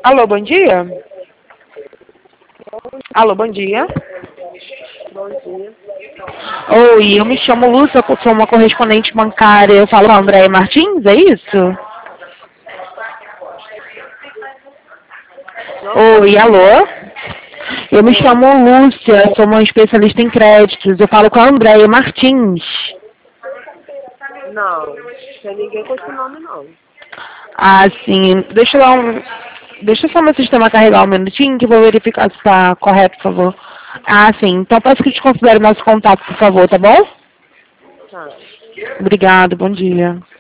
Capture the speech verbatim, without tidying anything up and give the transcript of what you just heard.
Alô, bom dia? Alô, bom dia. Bom dia. Oi, eu me chamo Lúcia, eu sou uma correspondente bancária. Eu falo com a Andréia Martins, é isso? Oi, alô? Eu me Oi. chamo Lúcia, sou uma especialista em créditos. Eu falo com a Andréia Martins. Não, tem ninguém com esse nome, não. Ah, sim. Deixa eu dar um... Deixa só meu sistema carregar um minutinho que eu vou verificar se está correto, por favor. Ah, sim. Então peço que desconsidere nosso contato, por favor, tá bom? Tá. Obrigado, bom dia.